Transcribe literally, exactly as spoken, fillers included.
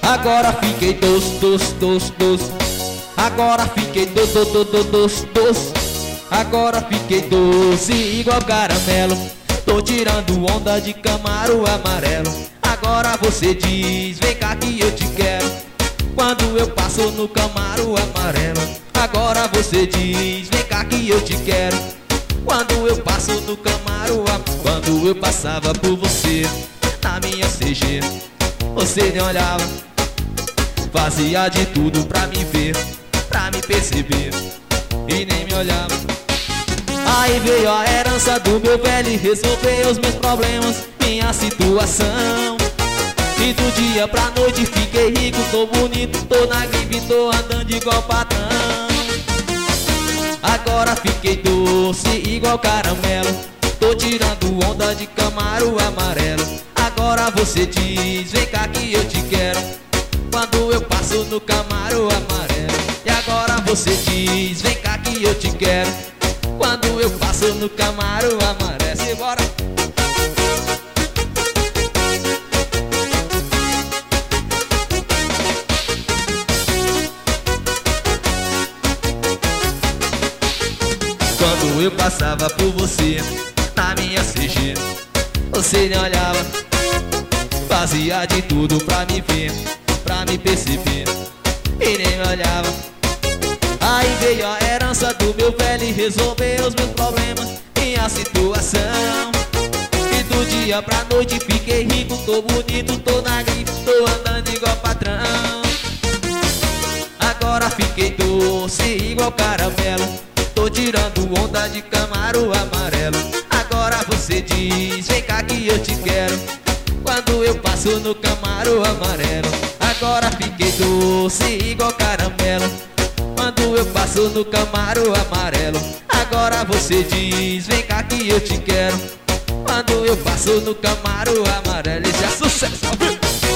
Agora fiquei doce, doce, doce, doce. Agora fiquei doce, doce, doce, doce, doce. Agora fiquei doce igual caramelo. Tô tirando onda de Camaro amarelo. Agora você diz, vem cá que eu te quero. Quando eu passo no Camaro amarelo. Agora você diz, vem cá que eu te quero. Quando eu passo no Camaro amarelo. Quando eu passava por você na minha C G, você nem olhava, fazia de tudo pra me ver, pra me perceber, e nem me olhava. Aí veio a herança do meu velho e resolveu os meus problemas, minha situação. E do dia pra noite fiquei rico, tô bonito, tô na gripe, tô andando igual patrão. Agora fiquei doce igual caramelo. Tô tirando onda de Camaro amarelo. Agora você diz, vem cá que eu te quero. Quando eu passo no Camaro amarelo. E agora você diz, vem cá que eu te quero. Quando eu passo no Camaro amarelo. Simbora! Quando eu passava por você na minha C G, você nem olhava, fazia de tudo pra me ver, pra me perceber, e nem me olhava. Aí veio a herança do meu velho e resolveu os meus problemas, minha situação. E do dia pra noite fiquei rico, tô bonito, tô na gripe, tô andando igual patrão. Agora fiquei doce igual caramelo. Tô tirando onda de Camaro amarelo. Agora você diz, vem cá que eu te quero. Quando eu passo no Camaro amarelo. Agora fiquei doce igual caramelo. Quando eu passo no Camaro amarelo. Agora você diz, vem cá que eu te quero. Quando eu passo no Camaro amarelo. Isso é sucesso!